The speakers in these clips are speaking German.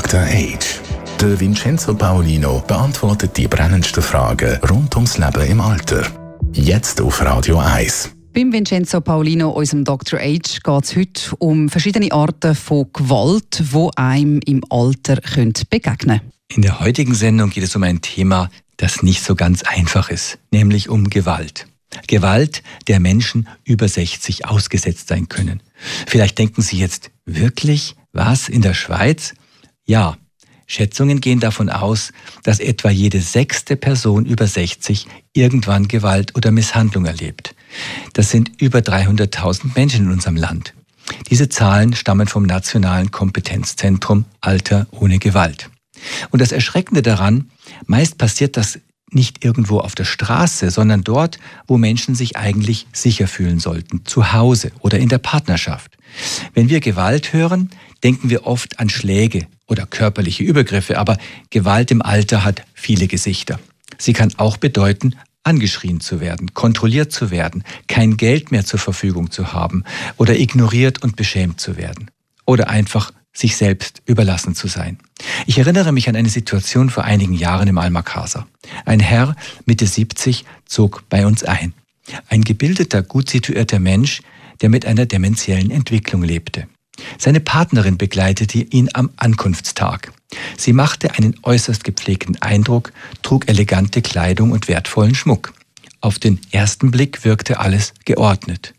Dr. Age. Der Vincenzo Paolino beantwortet die brennendsten Fragen rund ums Leben im Alter. Jetzt auf Radio 1. Beim Vincenzo Paolino, unserem Dr. Age, geht es heute um verschiedene Arten von Gewalt, die einem im Alter begegnen können. In der heutigen Sendung geht es um ein Thema, das nicht so ganz einfach ist, nämlich um Gewalt. Gewalt, der Menschen über 60 ausgesetzt sein können. Vielleicht denken Sie jetzt, wirklich? Was, in der Schweiz? Ja, Schätzungen gehen davon aus, dass etwa jede 6. Person über 60 irgendwann Gewalt oder Misshandlung erlebt. Das sind über 300.000 Menschen in unserem Land. Diese Zahlen stammen vom Nationalen Kompetenzzentrum Alter ohne Gewalt. Und das Erschreckende daran, meist passiert das nicht irgendwo auf der Straße, sondern dort, wo Menschen sich eigentlich sicher fühlen sollten, zu Hause oder in der Partnerschaft. Wenn wir Gewalt hören, denken wir oft an Schläge oder körperliche Übergriffe, aber Gewalt im Alter hat viele Gesichter. Sie kann auch bedeuten, angeschrien zu werden, kontrolliert zu werden, kein Geld mehr zur Verfügung zu haben oder ignoriert und beschämt zu werden oder einfach sich selbst überlassen zu sein. Ich erinnere mich an eine Situation vor einigen Jahren im Almakaser. Ein Herr, Mitte 70, zog bei uns ein. Ein gebildeter, gut situierter Mensch, der mit einer dementiellen Entwicklung lebte. Seine Partnerin begleitete ihn am Ankunftstag. Sie machte einen äußerst gepflegten Eindruck, trug elegante Kleidung und wertvollen Schmuck. Auf den ersten Blick wirkte alles geordnet.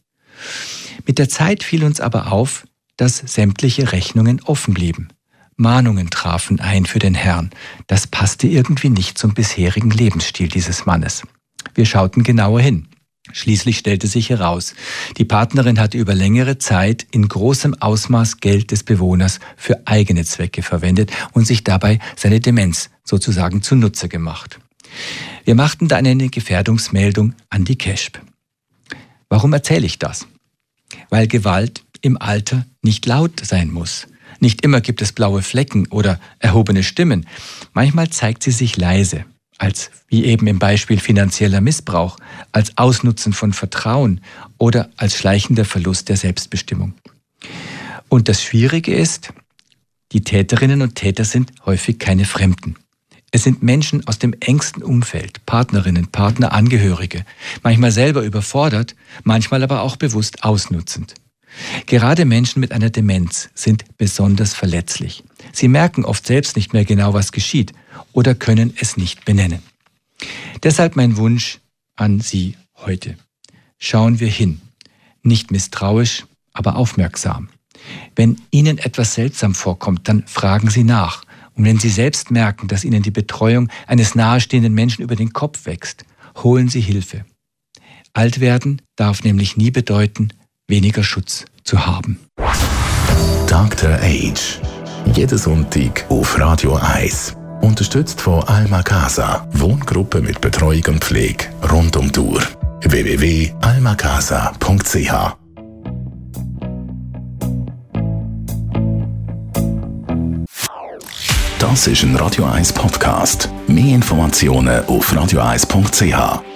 Mit der Zeit fiel uns aber auf, dass sämtliche Rechnungen offen blieben. Mahnungen trafen ein für den Herrn. Das passte irgendwie nicht zum bisherigen Lebensstil dieses Mannes. Wir schauten genauer hin. Schließlich stellte sich heraus, die Partnerin hatte über längere Zeit in großem Ausmaß Geld des Bewohners für eigene Zwecke verwendet und sich dabei seine Demenz sozusagen zunutze gemacht. Wir machten dann eine Gefährdungsmeldung an die KESB. Warum erzähle ich das? Weil Gewalt im Alter nicht laut sein muss. Nicht immer gibt es blaue Flecken oder erhobene Stimmen. Manchmal zeigt sie sich leise, als wie eben im Beispiel finanzieller Missbrauch, als Ausnutzen von Vertrauen oder als schleichender Verlust der Selbstbestimmung. Und das Schwierige ist, die Täterinnen und Täter sind häufig keine Fremden. Es sind Menschen aus dem engsten Umfeld, Partnerinnen, Partner, Angehörige, manchmal selber überfordert, manchmal aber auch bewusst ausnutzend. Gerade Menschen mit einer Demenz sind besonders verletzlich. Sie merken oft selbst nicht mehr genau, was geschieht oder können es nicht benennen. Deshalb mein Wunsch an Sie heute. Schauen wir hin. Nicht misstrauisch, aber aufmerksam. Wenn Ihnen etwas seltsam vorkommt, dann fragen Sie nach. Und wenn Sie selbst merken, dass Ihnen die Betreuung eines nahestehenden Menschen über den Kopf wächst, holen Sie Hilfe. Alt werden darf nämlich nie bedeuten, weniger Schutz zu haben. Dr. Age. Jeden Sonntag auf Radio 1. Unterstützt von Almacasa. Wohngruppe mit Betreuung und Pflege rund um die Uhr. www.almacasa.ch. Das ist ein Radio 1 Podcast. Mehr Informationen auf radio1.ch.